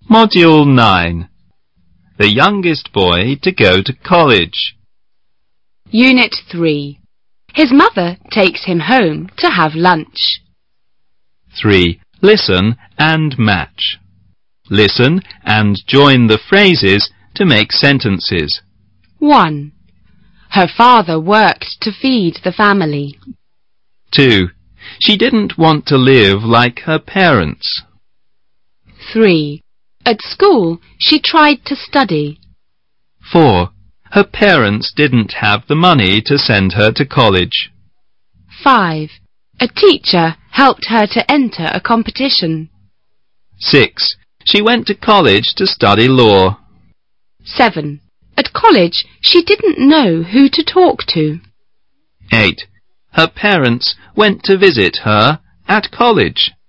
Module 9. The youngest boy to go to college. Unit 3. His mother takes him home to have lunch. 3. Listen and match. Listen and join the phrases to make sentences. 1. Her father worked to feed the family. 2. She didn't want to live like her parents. 3. At school, she tried to study. 4. Her parents didn't have the money to send her to college. 5. A teacher helped her to enter a competition. 6. She went to college to study law. 7. At college, she didn't know who to talk to. 8. Her parents went to visit her at college.